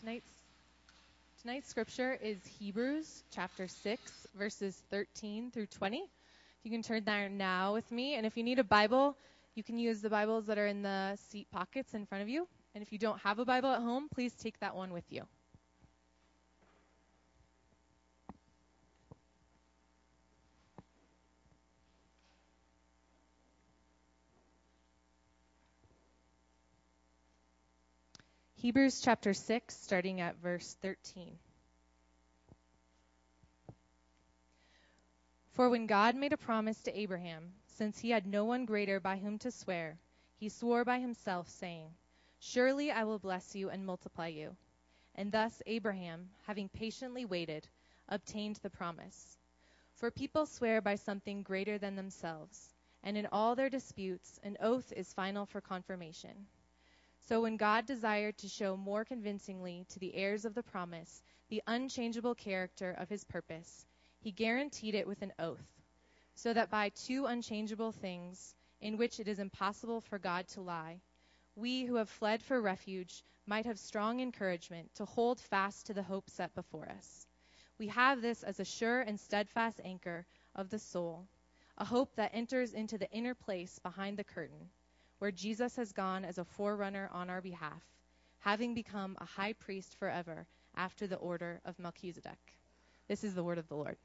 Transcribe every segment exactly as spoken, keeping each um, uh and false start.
tonight's tonight's scripture is Hebrews chapter six, verses thirteen through twenty. You can turn there now with me, and if you need a Bible, you can use the Bibles that are in the seat pockets in front of you. And if you don't have a Bible at home, please take that one with you. Hebrews chapter six, starting at verse thirteen. For when God made a promise to Abraham, since he had no one greater by whom to swear, he swore by himself, saying, Surely I will bless you and multiply you. And thus Abraham, having patiently waited, obtained the promise. For people swear by something greater than themselves, and in all their disputes an oath is final for confirmation. So when God desired to show more convincingly to the heirs of the promise the unchangeable character of his purpose, he guaranteed it with an oath, so that by two unchangeable things, in which it is impossible for God to lie, we who have fled for refuge might have strong encouragement to hold fast to the hope set before us. We have this as a sure and steadfast anchor of the soul, a hope that enters into the inner place behind the curtain, where Jesus has gone as a forerunner on our behalf, having become a high priest forever after the order of Melchizedek. This is the word of the Lord.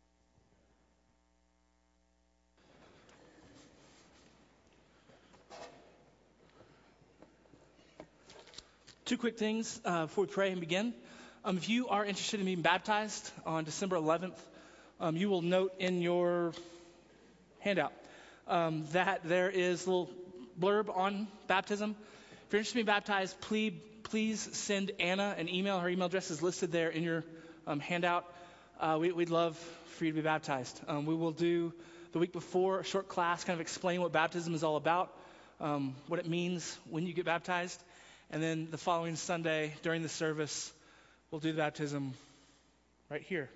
Two quick things uh, before we pray and begin. Um, if you are interested in being baptized on December eleventh, um, you will note in your handout um, that there is a little blurb on baptism. If you're interested in being baptized, please, please send Anna an email. Her email address is listed there in your um, handout. Uh, we, we'd love for you to be baptized. Um, we will do the week before a short class, kind of explain what baptism is all about, um, what it means when you get baptized. And then the following Sunday during the service, we'll do the baptism right here.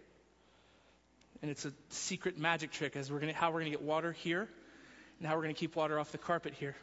And it's a secret magic trick as we're gonna how we're gonna get water here and how we're gonna keep water off the carpet here.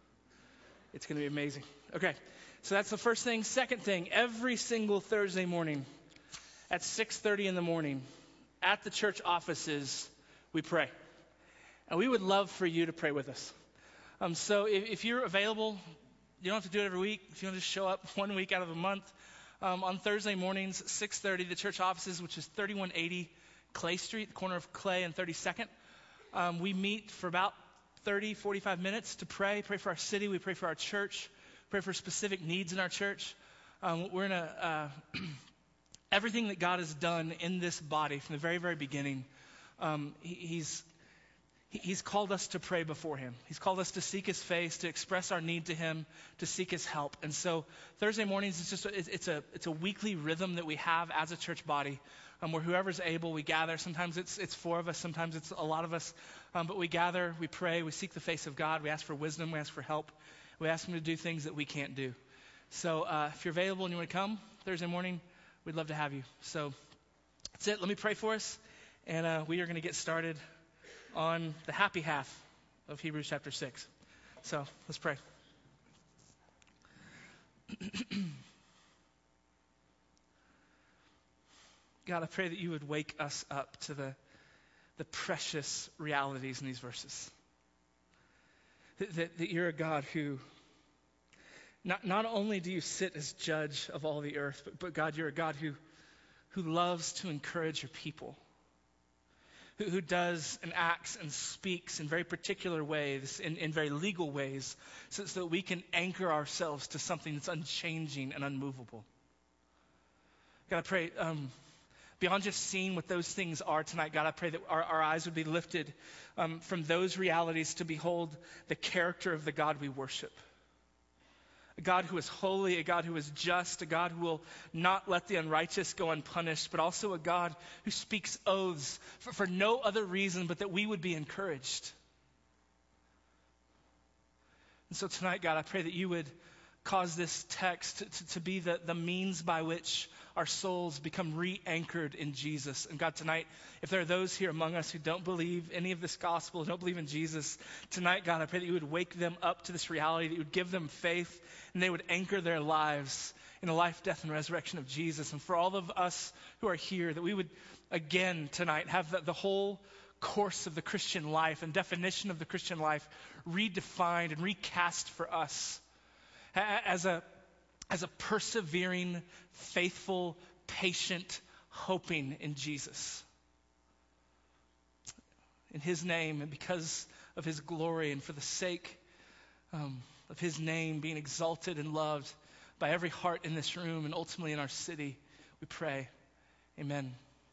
It's gonna be amazing. Okay, so that's the first thing. Second thing, every single Thursday morning at six thirty in the morning at the church offices, we pray. And we would love for you to pray with us. Um, so if, if you're available, you don't have to do it every week. If you want to just show up one week out of a month, um, on Thursday mornings, six thirty, the church offices, which is thirty-one eighty Clay Street, the corner of Clay and thirty-second. Um, we meet for about thirty, forty-five minutes to pray. Pray for our city. We pray for our church. Pray for specific needs in our church. Um, we're in a uh, everything that God has done in this body from the very, very beginning. Um, he, he's He's called us to pray before him. He's called us to seek his face, to express our need to him, to seek his help. And so Thursday mornings, it's just a, it's a it's a weekly rhythm that we have as a church body, um, where whoever's able, we gather. Sometimes it's it's four of us, sometimes it's a lot of us, um, but we gather, we pray, we seek the face of God, we ask for wisdom, we ask for help, we ask him to do things that we can't do. So uh, if you're available and you want to come Thursday morning, we'd love to have you. So that's it. Let me pray for us, and uh, we are going to get started on the happy half of Hebrews chapter six. So let's pray. God, I pray that you would wake us up to the, the precious realities in these verses. That, that, that you're a God who, not, not only do you sit as judge of all the earth, but, but God, you're a God who, who loves to encourage your people. Who, who does and acts and speaks in very particular ways, in, in very legal ways, so, so that we can anchor ourselves to something that's unchanging and unmovable. God, I pray, um, beyond just seeing what those things are tonight, God, I pray that our, our eyes would be lifted um, from those realities to behold the character of the God we worship. A God who is holy, a God who is just, a God who will not let the unrighteous go unpunished, but also a God who speaks oaths for, for no other reason but that we would be encouraged. And so tonight, God, I pray that you would cause this text to, to, to be the, the means by which our souls become re-anchored in Jesus. And God, tonight, if there are those here among us who don't believe any of this gospel, who don't believe in Jesus, tonight, God, I pray that you would wake them up to this reality, that you would give them faith, and they would anchor their lives in the life, death, and resurrection of Jesus. And for all of us who are here, that we would again tonight have the, the whole course of the Christian life and definition of the Christian life redefined and recast for us as a, as a persevering, faithful, patient, hoping in Jesus. In his name and because of his glory and for the sake um, of his name being exalted and loved by every heart in this room and ultimately in our city, we pray. Amen.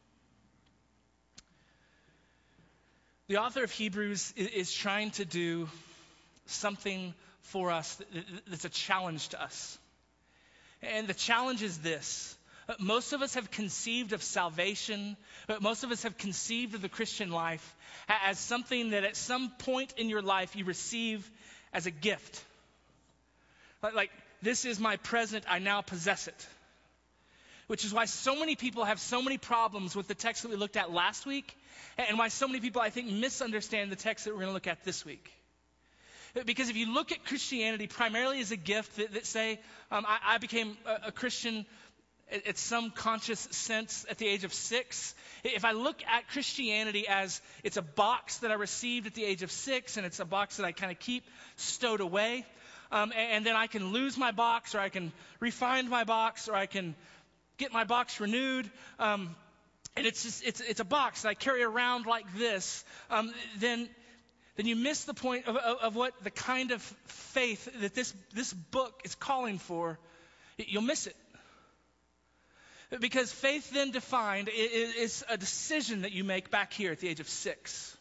The author of Hebrews is, is trying to do something for us that, that's a challenge to us. And the challenge is this. Most of us have conceived of salvation, but most of us have conceived of the Christian life as something that at some point in your life you receive as a gift. Like, like this is my present, I now possess it. Which is why so many people have so many problems with the text that we looked at last week, and why so many people, I think, misunderstand the text that we're going to look at this week. Because if you look at Christianity primarily as a gift that, that say, um, I, I became a, a Christian at some conscious sense at the age of six. If I look at Christianity as it's a box that I received at the age of six, and it's a box that I kind of keep stowed away, um, and, and then I can lose my box, or I can refine my box, or I can get my box renewed, um, and it's just, it's it's a box that I carry around like this, um, then then you miss the point of, of, of what the kind of faith that this this book is calling for. You'll miss it. Because faith then defined is a decision that you make back here at the age of six.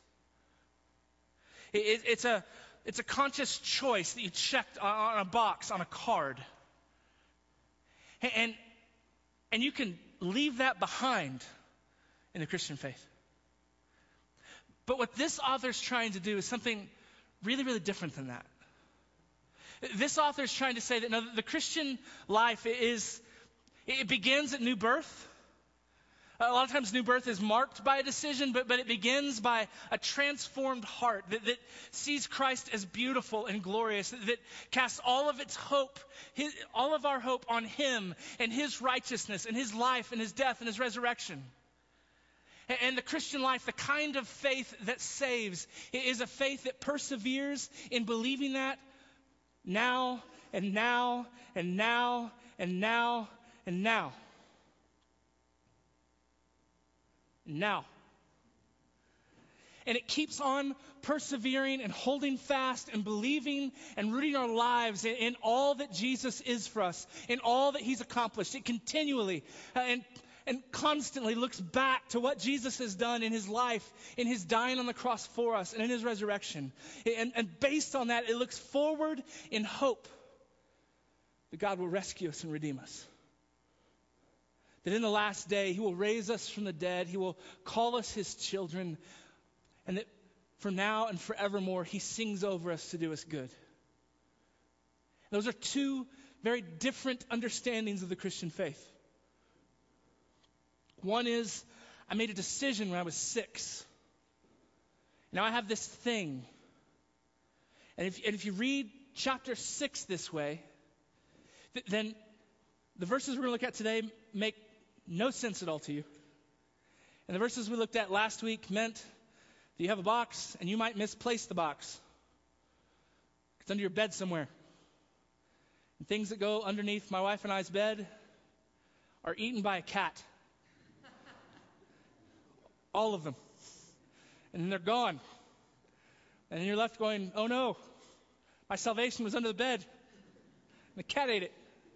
It's a, it's a conscious choice that you checked on a box, on a card. And, and you can leave that behind in the Christian faith. But what this author's trying to do is something really, really different than that. This author's trying to say that no, the Christian life is... It begins at new birth. A lot of times new birth is marked by a decision, but, but it begins by a transformed heart that, that sees Christ as beautiful and glorious, that, that casts all of its hope, his, all of our hope on him and his righteousness and his life and his death and his resurrection. And, and the Christian life, the kind of faith that saves, is a faith that perseveres in believing that now and now and now and now and now. Now. And it keeps on persevering and holding fast and believing and rooting our lives in, in all that Jesus is for us, in all that he's accomplished. It continually uh, and, and constantly looks back to what Jesus has done in his life, in his dying on the cross for us, and in his resurrection. And, and based on that, it looks forward in hope that God will rescue us and redeem us. That in the last day, he will raise us from the dead. He will call us his children. And that for now and forevermore, he sings over us to do us good. Those are two very different understandings of the Christian faith. One is, I made a decision when I was six. Now I have this thing. And if, and if you read chapter six this way, th- then the verses we're going to look at today make no sense at all to you. And the verses we looked at last week meant that you have a box and you might misplace the box. It's under your bed somewhere. And things that go underneath my wife and I's bed are eaten by a cat. All of them. And then they're gone. And then you're left going, oh no, my salvation was under the bed. And the cat ate it.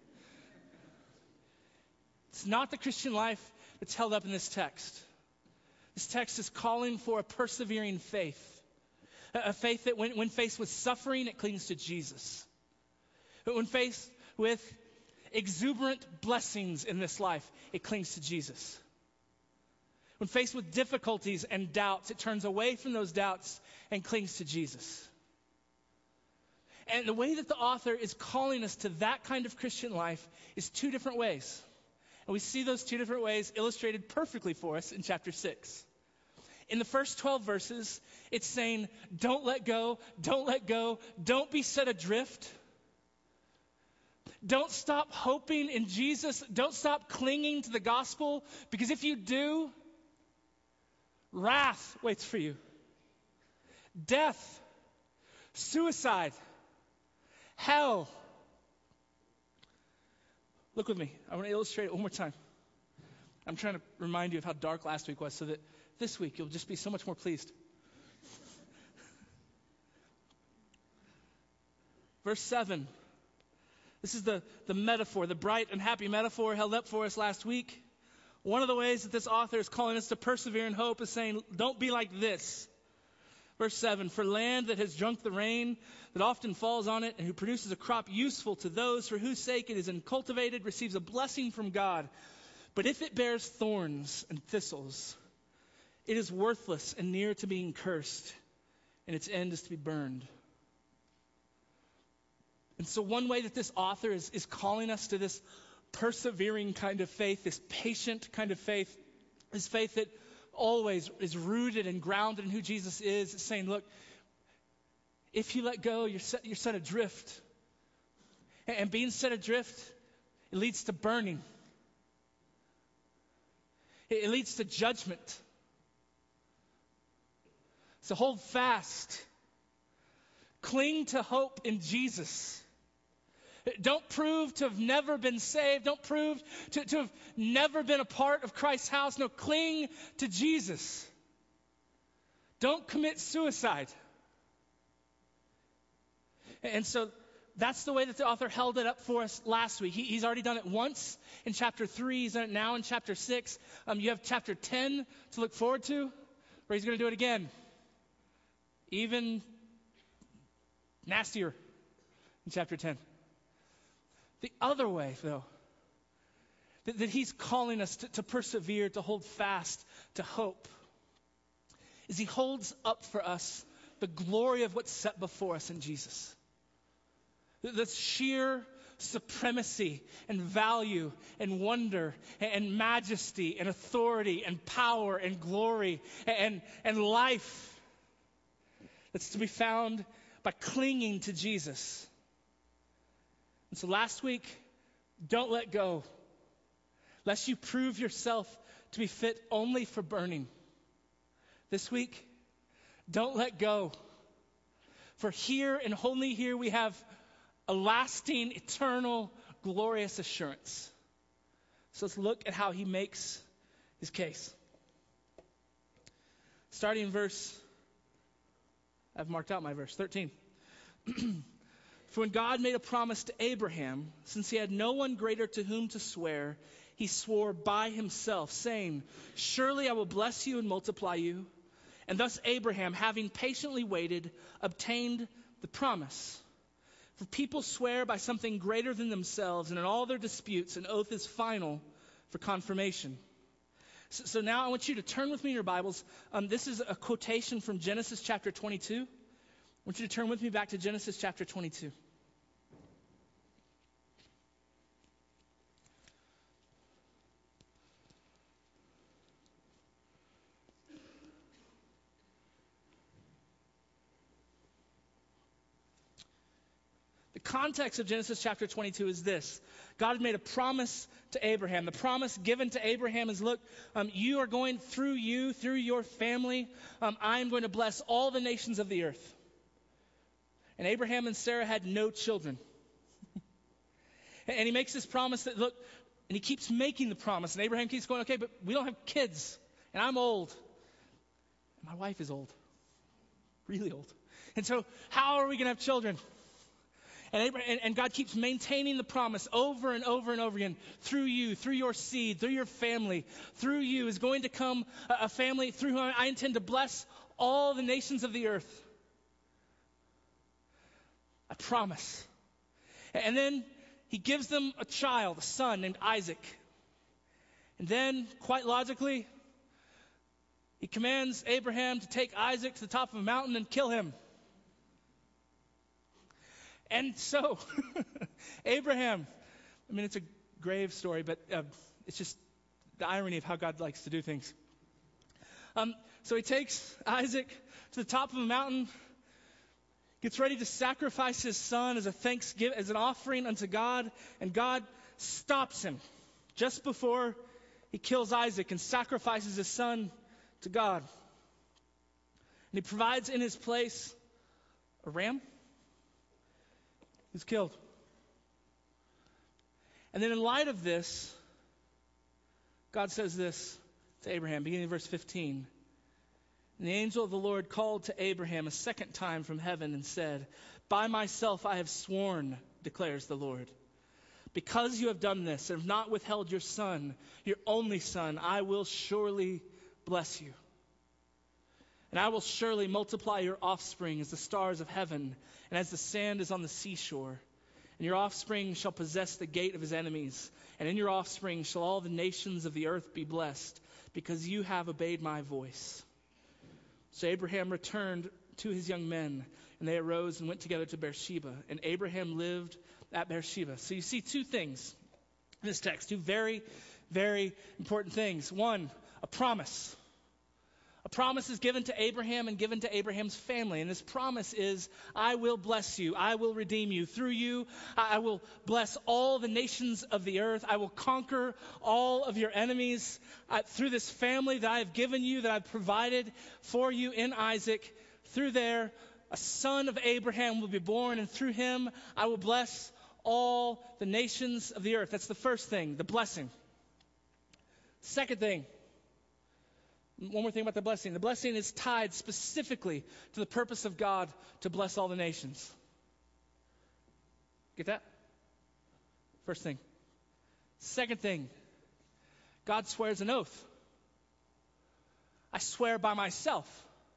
It's not the Christian life that's held up in this text. This text is calling for a persevering faith. A faith that when, when faced with suffering, it clings to Jesus. But when faced with exuberant blessings in this life, it clings to Jesus. When faced with difficulties and doubts, it turns away from those doubts and clings to Jesus. And the way that the author is calling us to that kind of Christian life is two different ways. And we see those two different ways illustrated perfectly for us in chapter six. In the first twelve verses, it's saying, don't let go, don't let go, don't be set adrift. Don't stop hoping in Jesus. Don't stop clinging to the gospel, because if you do, wrath waits for you. Death, suicide, hell. Look with me. I want to illustrate it one more time. I'm trying to remind you of how dark last week was so that this week you'll just be so much more pleased. Verse seven. This is the, the metaphor, the bright and happy metaphor held up for us last week. One of the ways that this author is calling us to persevere in hope is saying, don't be like this. Verse seven, for land that has drunk the rain that often falls on it and who produces a crop useful to those for whose sake it is cultivated receives a blessing from God. But if it bears thorns and thistles, it is worthless and near to being cursed, and its end is to be burned. And so one way that this author is, is calling us to this persevering kind of faith, this patient kind of faith, this faith that always is rooted and grounded in who Jesus is, it's saying, look, if you let go, you're set, you're set adrift. And, and being set adrift, it leads to burning. It, it leads to judgment. So hold fast. Cling to hope in Jesus. Don't prove to have never been saved. Don't prove to, to have never been a part of Christ's house. No, cling to Jesus. Don't commit suicide. And so that's the way that the author held it up for us last week. He, he's already done it once in chapter three. He's done it now in chapter six. Um, you have chapter ten to look forward to, where he's going to do it again. Even nastier in chapter ten. The other way, though, that, that he's calling us to, to persevere, to hold fast, to hope, is he holds up for us the glory of what's set before us in Jesus. The, the sheer supremacy and value and wonder and, and majesty and authority and power and glory and, and life that's to be found by clinging to Jesus. And so last week, don't let go, lest you prove yourself to be fit only for burning. This week, don't let go. For here and only here we have a lasting, eternal, glorious assurance. So let's look at how he makes his case. Starting in verse, I've marked out my verse, thirteen. For when God made a promise to Abraham, since he had no one greater to whom to swear, he swore by himself, saying, surely I will bless you and multiply you. And thus Abraham, having patiently waited, obtained the promise. For people swear by something greater than themselves, and in all their disputes, an oath is final for confirmation. So, so now I want you to turn with me in your Bibles. Um, this is a quotation from Genesis chapter twenty-two. I want you to turn with me back to Genesis chapter twenty-two. The context of Genesis chapter twenty-two is this. God had made a promise to Abraham. The promise given to Abraham is, look, um, you are going through you, through your family, um, I am going to bless all the nations of the earth. And Abraham and Sarah had no children. And he makes this promise that, look, and he keeps making the promise. And Abraham keeps going, okay, but we don't have kids. And I'm old. And my wife is old. Really old. And so how are we going to have children? And, Abraham, and God keeps maintaining the promise over and over and over again. Through you, through your seed, through your family, through you is going to come a, a family through whom I intend to bless all the nations of the earth. I promise. And then he gives them a child, a son named Isaac. And then, quite logically, he commands Abraham to take Isaac to the top of a mountain and kill him. And so, Abraham, I mean, it's a grave story, but uh, it's just the irony of how God likes to do things. Um, so he takes Isaac to the top of a mountain. gets ready to sacrifice his son as a thanksgiving, as an offering unto God, and God stops him just before he kills Isaac and sacrifices his son to God. And he provides in his place a ram who's killed. And then in light of this, God says this to Abraham, beginning in verse fifteen. And the angel of the Lord called to Abraham a second time from heaven and said, by myself I have sworn, declares the Lord, because you have done this and have not withheld your son, your only son, I will surely bless you. And I will surely multiply your offspring as the stars of heaven and as the sand is on the seashore. And your offspring shall possess the gate of his enemies. And in your offspring shall all the nations of the earth be blessed, because you have obeyed my voice. So Abraham returned to his young men, and they arose and went together to Beersheba. And Abraham lived at Beersheba. So you see two things in this text, two very, very important things. One, a promise. A promise is given to Abraham and given to Abraham's family. And this promise is, I will bless you. I will redeem you. Through you, I will bless all the nations of the earth. I will conquer all of your enemies. Uh, through this family that I have given you, that I've provided for you in Isaac, through there, a son of Abraham will be born. And through him, I will bless all the nations of the earth. That's the first thing, the blessing. Second thing. One more thing about the blessing. The blessing is tied specifically to the purpose of God to bless all the nations. Get that? First thing. Second thing. God swears an oath. I swear by myself.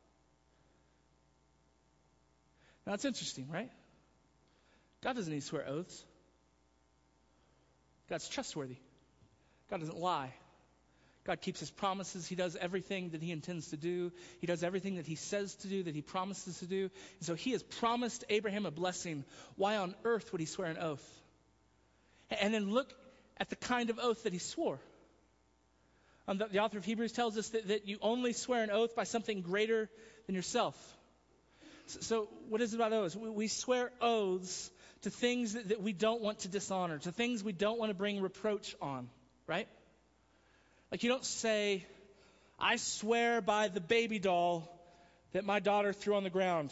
Now that's interesting, right? God doesn't need to swear oaths. God's trustworthy. God doesn't lie. God keeps his promises. He does everything that he intends to do. He does everything that he says to do, that he promises to do. And so he has promised Abraham a blessing. Why on earth would he swear an oath? And then look at the kind of oath that he swore. Um, the, the author of Hebrews tells us that, that you only swear an oath by something greater than yourself. So, so what is it about oaths? We, we swear oaths to things that, that we don't want to dishonor, to things we don't want to bring reproach on, right? Like you don't say, I swear by the baby doll that my daughter threw on the ground.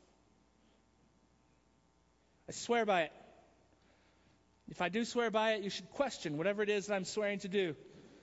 I swear by it. If I do swear by it, you should question whatever it is that I'm swearing to do.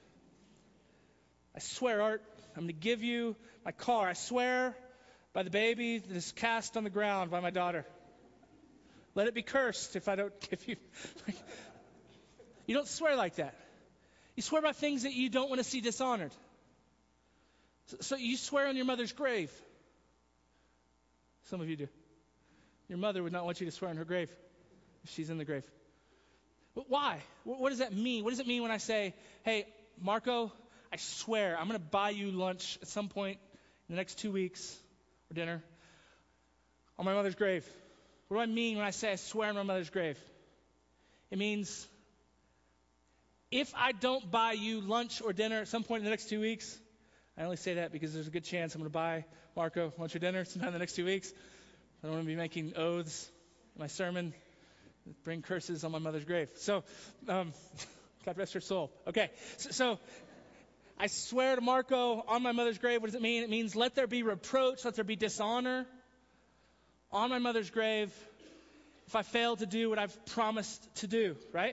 I swear, Art, I'm going to give you my car. I swear by the baby that is cast on the ground by my daughter. Let it be cursed if I don't give you. You don't swear like that. You swear by things that you don't want to see dishonored. So, so you swear on your mother's grave. Some of you do. Your mother would not want you to swear on her grave if she's in the grave. But why? What, what does that mean? What does it mean when I say, hey, Marco, I swear I'm going to buy you lunch at some point in the next two weeks or dinner on my mother's grave? What do I mean when I say I swear on my mother's grave? It means if I don't buy you lunch or dinner at some point in the next two weeks, I only say that because there's a good chance I'm going to buy Marco lunch or dinner sometime in the next two weeks. I don't want to be making oaths in my sermon that bring curses on my mother's grave. So, um, God rest her soul. Okay, so, so I swear to Marco on my mother's grave. What does it mean? It means let there be reproach, let there be dishonor on my mother's grave if I fail to do what I've promised to do, right?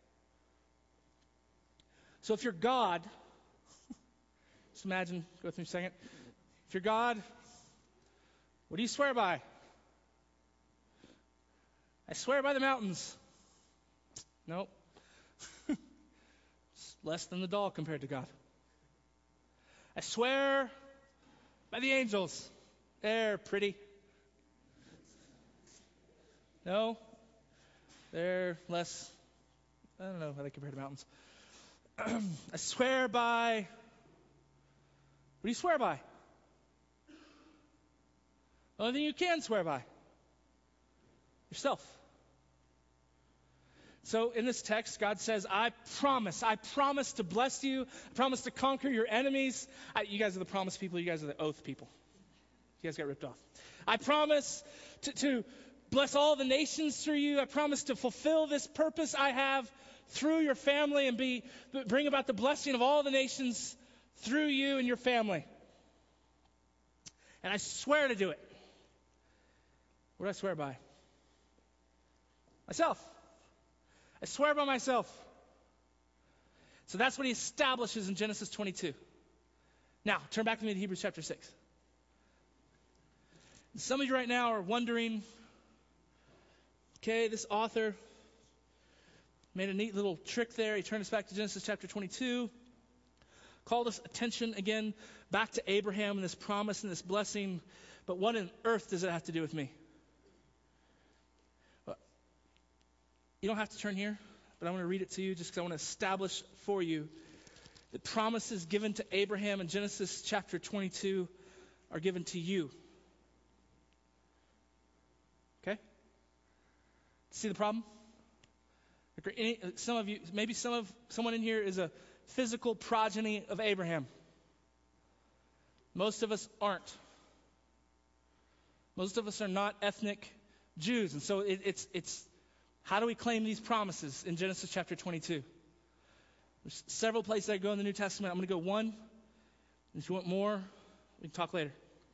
So if you're God, just imagine, go through a second. If you're God, what do you swear by? I swear by the mountains. Nope. It's less than the doll compared to God. I swear by the angels. They're pretty. No, they're less, I don't know how they compare to mountains. I swear by, what do you swear by? The only thing you can swear by, yourself. So in this text, God says, I promise, I promise to bless you, I promise to conquer your enemies. I, you guys are the promise people, you guys are the oath people. You guys got ripped off. I promise to, to bless all the nations through you. I promise to fulfill this purpose I have through your family and be bring about the blessing of all the nations through you and your family. And I swear to do it. What do I swear by? Myself. I swear by myself. So that's what he establishes in Genesis twenty-two. Now, turn back to me to Hebrews chapter six. Some of you right now are wondering, okay, this author made a neat little trick there. He turned us back to Genesis chapter twenty-two, called us attention again back to Abraham and this promise and this blessing. But what on earth does it have to do with me? Well, you don't have to turn here, but I want to read it to you just because I want to establish for you the promises given to Abraham in Genesis chapter twenty-two are given to you. Okay? See the problem? Any, some of you, maybe some of someone in here is a physical progeny of Abraham. Most of us aren't. Most of us are not ethnic Jews, and so it, it's it's how do we claim these promises in Genesis chapter twenty-two? There's several places I go in the New Testament. I'm going to go one. If you want more, we can talk later.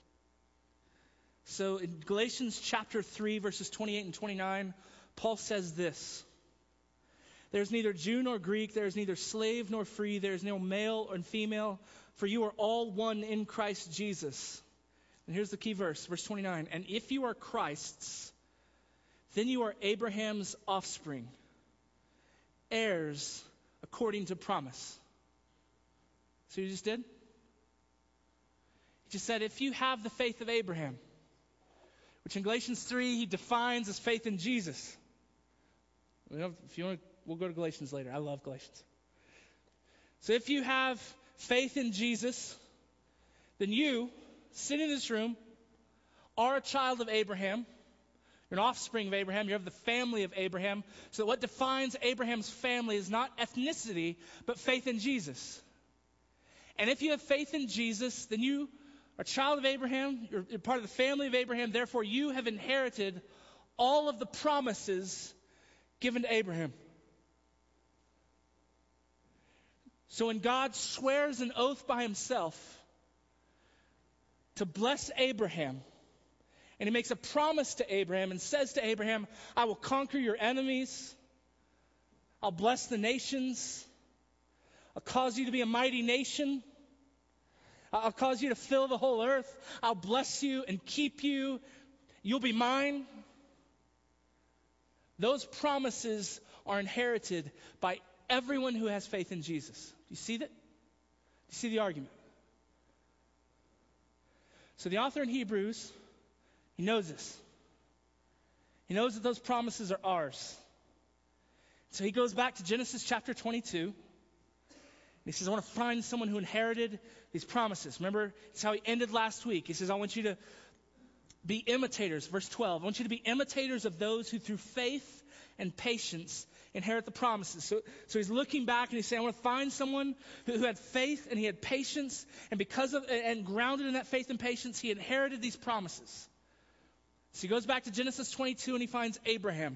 So in Galatians chapter three, verses twenty-eight and twenty-nine, Paul says this. There's neither Jew nor Greek, there is neither slave nor free, there is no male or female, for you are all one in Christ Jesus. And here's the key verse, verse twenty-nine. And if you are Christ's, then you are Abraham's offspring, heirs according to promise. See what he just did? He just said, if you have the faith of Abraham, which in Galatians three he defines as faith in Jesus. If you want to, we'll go to Galatians later. I love Galatians. So if you have faith in Jesus, then you, sitting in this room, are a child of Abraham. You're an offspring of Abraham. You're of the family of Abraham. So what defines Abraham's family is not ethnicity, but faith in Jesus. And if you have faith in Jesus, then you are a child of Abraham. You're, you're part of the family of Abraham. Therefore, you have inherited all of the promises given to Abraham. So when God swears an oath by himself to bless Abraham, and he makes a promise to Abraham and says to Abraham, I will conquer your enemies. I'll bless the nations. I'll cause you to be a mighty nation. I'll cause you to fill the whole earth. I'll bless you and keep you. You'll be mine. Those promises are inherited by everyone who has faith in Jesus. Do you see that? Do you see the argument? So the author in Hebrews, he knows this. He knows that those promises are ours. So he goes back to Genesis chapter twenty-two. And he says, I want to find someone who inherited these promises. Remember, it's how he ended last week. He says, I want you to be imitators. Verse twelve. I want you to be imitators of those who through faith and patience inherit the promises. So, so he's looking back and he's saying, I want to find someone who, who had faith and he had patience. And because of, and grounded in that faith and patience, he inherited these promises. So he goes back to Genesis twenty-two and he finds Abraham.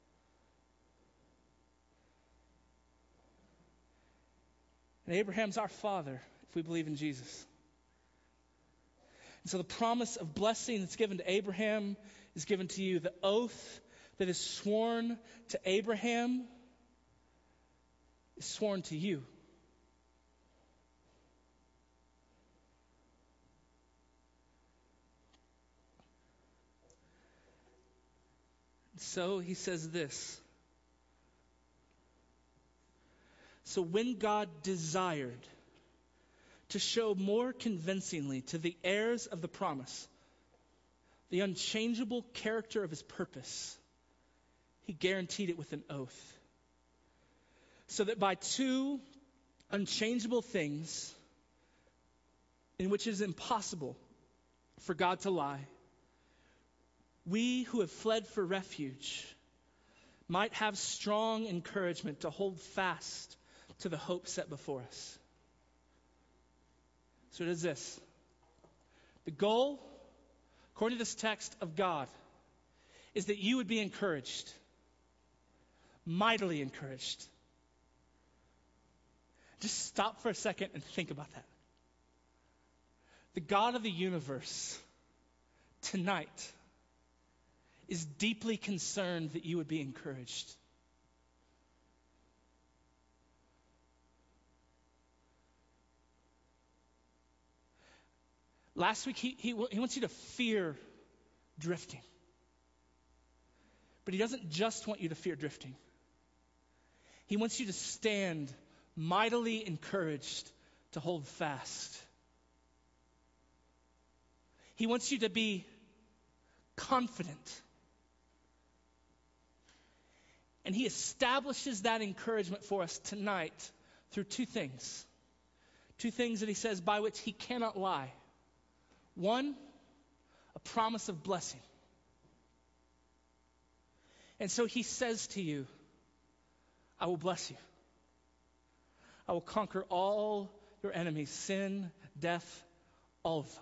And Abraham's our father if we believe in Jesus. And so the promise of blessing that's given to Abraham is given to you. The oath that is sworn to Abraham is sworn to you. So he says this. So when God desired to show more convincingly to the heirs of the promise the unchangeable character of his purpose, he guaranteed it with an oath. So that by two unchangeable things in which it is impossible for God to lie, we who have fled for refuge might have strong encouragement to hold fast to the hope set before us. So it is this. The goal according to this text of God, is that you would be encouraged, mightily encouraged. Just stop for a second and think about that. The God of the universe tonight is deeply concerned that you would be encouraged. Last week, he, he, he wants you to fear drifting. But he doesn't just want you to fear drifting. He wants you to stand mightily encouraged to hold fast. He wants you to be confident. And he establishes that encouragement for us tonight through two things. Two things that he says by which he cannot lie. One, a promise of blessing. And so he says to you, I will bless you. I will conquer all your enemies, sin, death, all of them.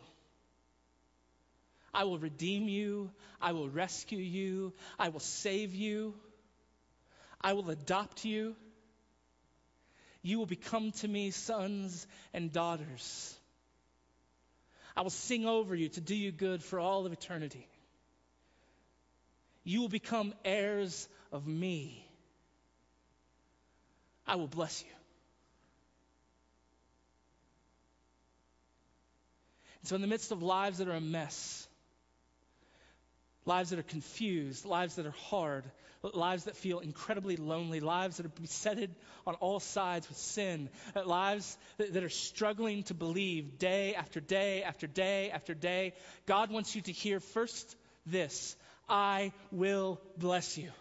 I will redeem you. I will rescue you. I will save you. I will adopt you. You will become to me sons and daughters. I will sing over you to do you good for all of eternity. You will become heirs of me. I will bless you. And so in the midst of lives that are a mess, lives that are confused, lives that are hard, lives that feel incredibly lonely, lives that are besetted on all sides with sin, lives that, that are struggling to believe day after day after day after day, God wants you to hear first this: I will bless you.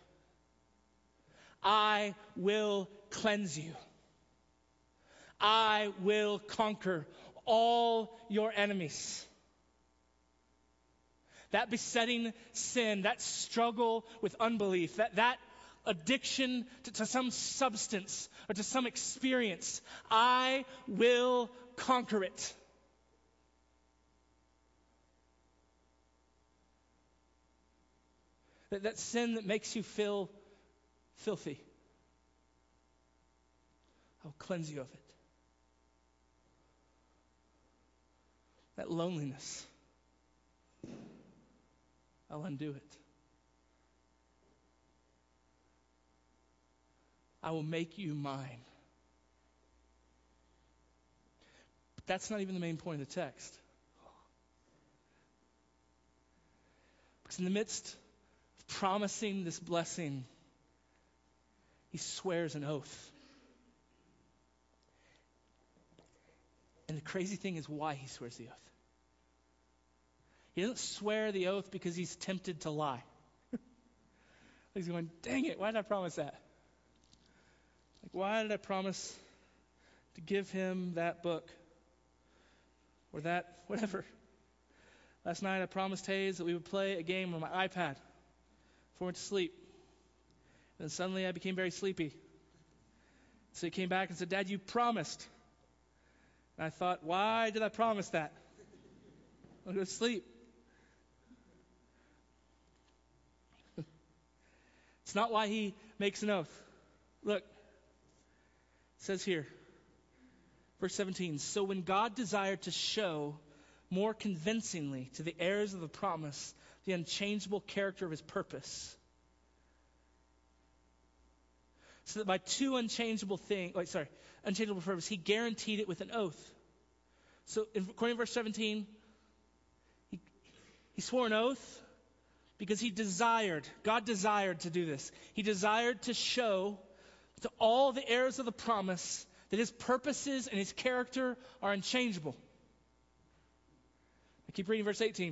I will cleanse you. I will conquer all your enemies. That besetting sin, that struggle with unbelief, that, that addiction to, to some substance or to some experience, I will conquer it. That, that sin that makes you feel filthy, I'll cleanse you of it. That loneliness, I'll undo it. I will make you mine. But that's not even the main point of the text. Because in the midst of promising this blessing, he swears an oath. And the crazy thing is why he swears the oath. He doesn't swear the oath because he's tempted to lie. He's going, dang it, why did I promise that? Like, why did I promise to give him that book? Or that, whatever. Last night I promised Hayes that we would play a game on my iPad before I went to sleep. And then suddenly I became very sleepy. So he came back and said, Dad, you promised. And I thought, why did I promise that? I'll go to sleep. It's not why he makes an oath. Look, it says here, verse seventeen, so when God desired to show more convincingly to the heirs of the promise the unchangeable character of his purpose, so that by two unchangeable things, wait, sorry, unchangeable purpose, he guaranteed it with an oath. So in, according to verse seventeen, he, he swore an oath because he desired, God desired to do this. He desired to show to all the heirs of the promise that his purposes and his character are unchangeable. I keep reading verse eighteen.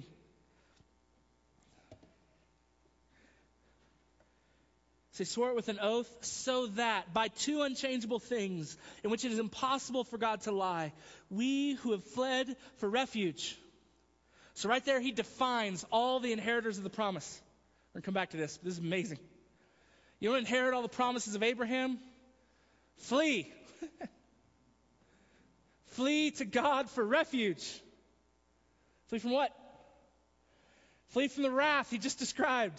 So he swore it with an oath so that by two unchangeable things in which it is impossible for God to lie, we who have fled for refuge. So right there he defines all the inheritors of the promise. We're going to come back to this. This is amazing. You don't inherit all the promises of Abraham? Flee. Flee to God for refuge. Flee from what? Flee from the wrath he just described.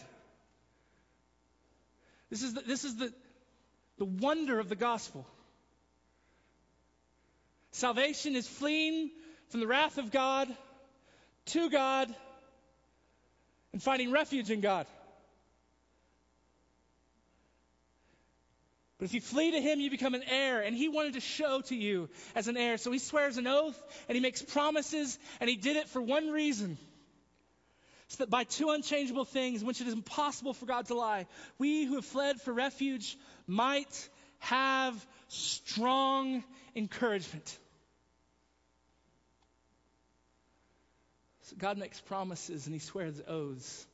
This is the, this is the, the wonder of the gospel. Salvation is fleeing from the wrath of God to God and finding refuge in God. But if you flee to him, you become an heir. And he wanted to show to you as an heir. So he swears an oath and he makes promises. And he did it for one reason. So that by two unchangeable things, in which it is impossible for God to lie, we who have fled for refuge might have strong encouragement. So God makes promises and he swears oaths.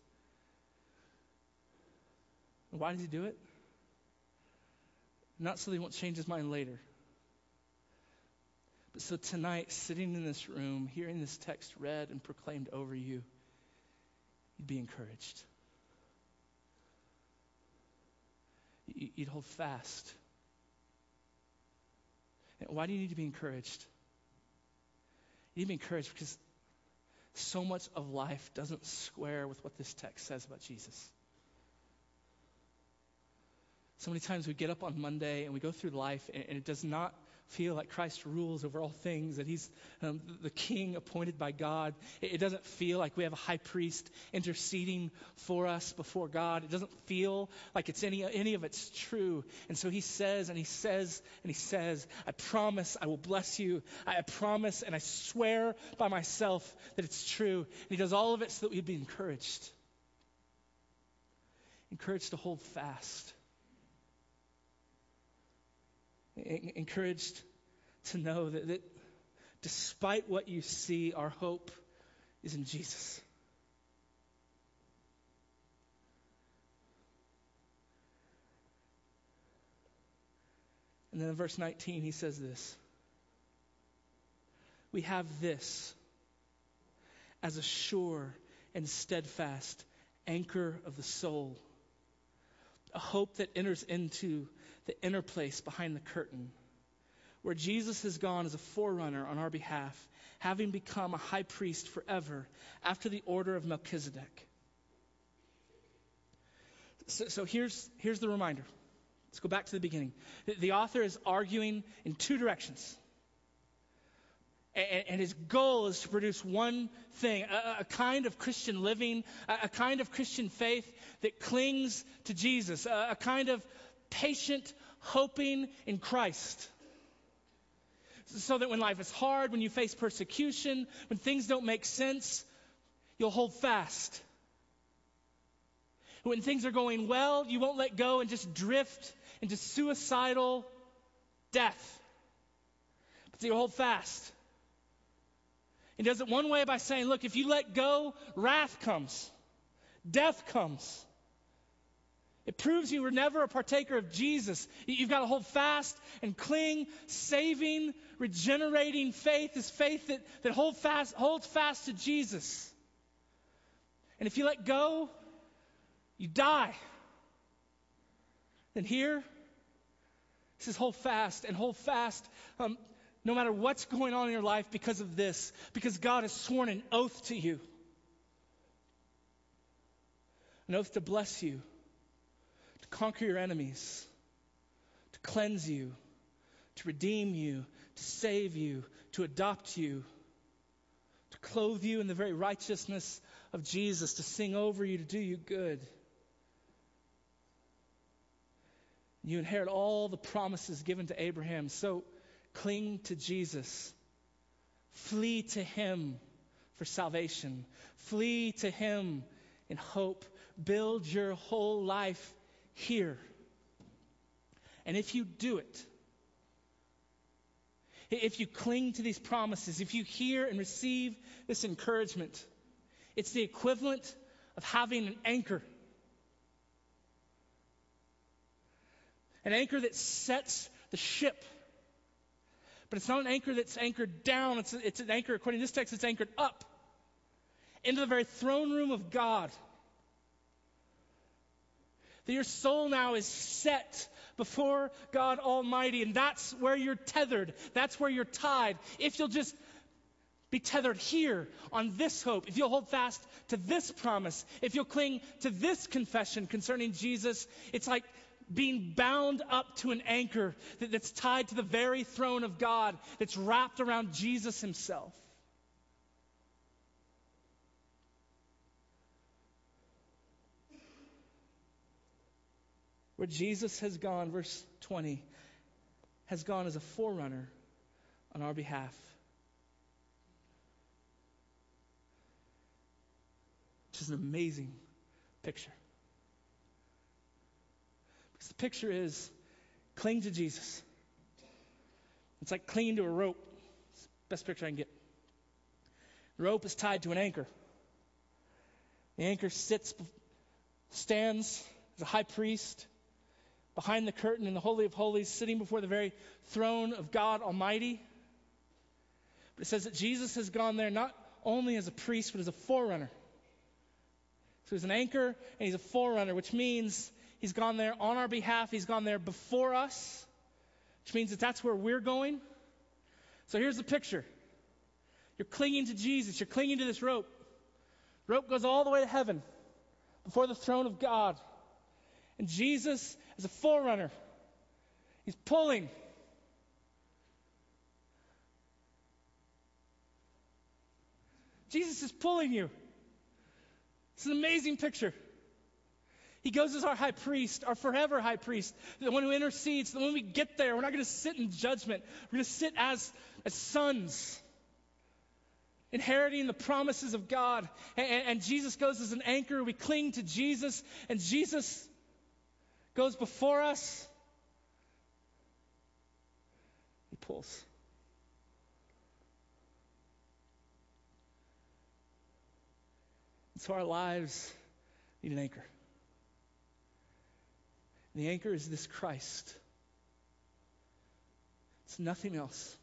And why does he do it? Not so that he won't change his mind later. But so tonight, sitting in this room, hearing this text read and proclaimed over you, you'd be encouraged. You'd hold fast. And why do you need to be encouraged? You need to be encouraged because so much of life doesn't square with what this text says about Jesus. So many times we get up on Monday and we go through life and, and it does not feel like Christ rules over all things, that he's um, the king appointed by God. It, it doesn't feel like we have a high priest interceding for us before God. It doesn't feel like it's any, any of it's true. And so he says and he says and he says, I promise I will bless you. I, I promise and I swear by myself that it's true. And he does all of it so that we'd be encouraged. Encouraged to hold fast. Encouraged to know that, that despite what you see, our hope is in Jesus. And then in verse nineteen, he says this. We have this as a sure and steadfast anchor of the soul, a hope that enters into the inner place behind the curtain, where Jesus has gone as a forerunner on our behalf, having become a high priest forever after the order of Melchizedek. So, so here's, here's the reminder. Let's go back to the beginning. The, the author is arguing in two directions. And, and his goal is to produce one thing, a, a kind of Christian living, a, a kind of Christian faith that clings to Jesus, a, a kind of patient hoping in Christ. So that when life is hard, when you face persecution, when things don't make sense, you'll hold fast. When things are going well, you won't let go and just drift into suicidal death. But you'll hold fast. He does it one way by saying, look, if you let go, wrath comes. Death comes. It proves you were never a partaker of Jesus. You've got to hold fast and cling. Saving, regenerating faith is faith that, that hold fast, holds fast to Jesus. And if you let go, you die. And here, it says hold fast and hold fast um, no matter what's going on in your life because of this. Because God has sworn an oath to you. An oath to bless you. To conquer your enemies, to cleanse you, to redeem you, to save you, to adopt you, to clothe you in the very righteousness of Jesus, to sing over you, to do you good. You inherit all the promises given to Abraham, so cling to Jesus. Flee to him for salvation. Flee to him in hope. Build your whole life here. And if you do it, if you cling to these promises, if you hear and receive this encouragement, it's the equivalent of having an anchor. An anchor that sets the ship. But it's not an anchor that's anchored down. It's, a, it's an anchor, according to this text, it's anchored up into the very throne room of God. That your soul now is set before God Almighty, and that's where you're tethered. That's where you're tied. If you'll just be tethered here on this hope, if you'll hold fast to this promise, if you'll cling to this confession concerning Jesus, it's like being bound up to an anchor that, that's tied to the very throne of God, that's wrapped around Jesus himself. Where Jesus has gone, verse twenty, has gone as a forerunner on our behalf. Which is an amazing picture. Because the picture is cling to Jesus. It's like clinging to a rope. It's the best picture I can get. The rope is tied to an anchor. The anchor sits, stands as a high priest behind the curtain in the Holy of Holies, sitting before the very throne of God Almighty. But it says that Jesus has gone there not only as a priest, but as a forerunner. So he's an anchor and he's a forerunner, which means he's gone there on our behalf. He's gone there before us, which means that that's where we're going. So here's the picture. You're clinging to Jesus. You're clinging to this rope. Rope goes all the way to heaven before the throne of God. And Jesus, as a forerunner, he's pulling. Jesus is pulling you. It's an amazing picture. He goes as our high priest, our forever high priest, the one who intercedes. That when we get there, we're not going to sit in judgment. We're going to sit as, as sons, inheriting the promises of God. And, and, and Jesus goes as an anchor. We cling to Jesus, and Jesus goes before us. He pulls. And so our lives need an anchor. And the anchor is this Christ. It's nothing else.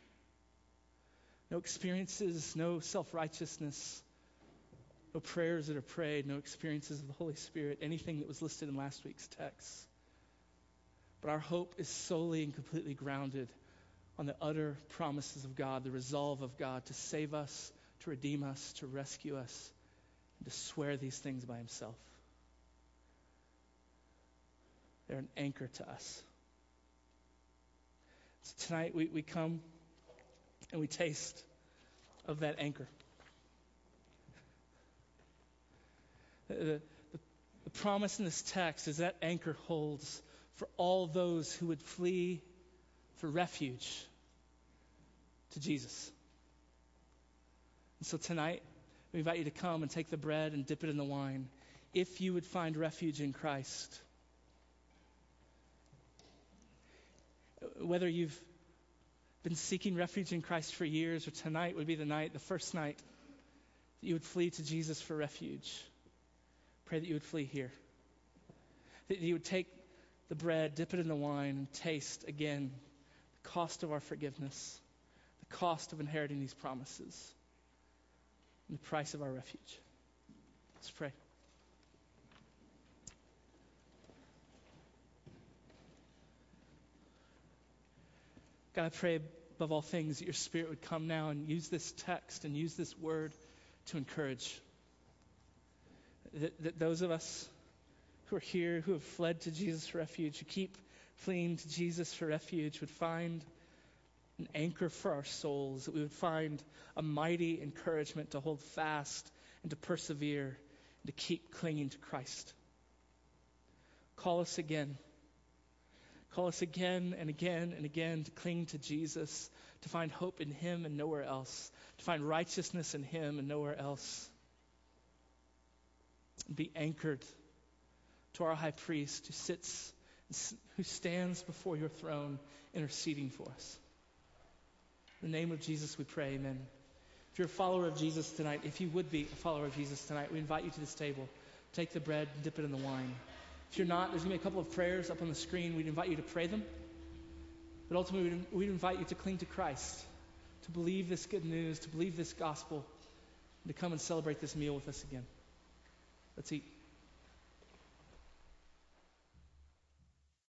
No experiences, no self-righteousness, no prayers that are prayed, no experiences of the Holy Spirit, anything that was listed in last week's text. But our hope is solely and completely grounded on the utter promises of God, the resolve of God to save us, to redeem us, to rescue us, and to swear these things by himself. They're an anchor to us. So tonight we, we come and we taste of that anchor. The, the, the promise in this text is that anchor holds for all those who would flee for refuge to Jesus. And so tonight, we invite you to come and take the bread and dip it in the wine, if you would find refuge in Christ. Whether you've been seeking refuge in Christ for years, or tonight would be the night, the first night, that you would flee to Jesus for refuge. Pray that you would flee here. That you would take the bread, dip it in the wine, and taste again the cost of our forgiveness, the cost of inheriting these promises, and the price of our refuge. Let's pray. God, I pray above all things that your Spirit would come now and use this text and use this word to encourage. That, that those of us who are here, who have fled to Jesus for refuge, who keep fleeing to Jesus for refuge, would find an anchor for our souls, that we would find a mighty encouragement to hold fast and to persevere and to keep clinging to Christ. Call us again. Call us again and again and again to cling to Jesus, to find hope in him and nowhere else, to find righteousness in him and nowhere else. And be anchored to our high priest who sits, who stands before your throne interceding for us. In the name of Jesus we pray, amen. If you're a follower of Jesus tonight, if you would be a follower of Jesus tonight, we invite you to this table. Take the bread and dip it in the wine. If you're not, there's going to be a couple of prayers up on the screen. We'd invite you to pray them. But ultimately, we'd, we'd invite you to cling to Christ, to believe this good news, to believe this gospel, and to come and celebrate this meal with us again. Let's eat.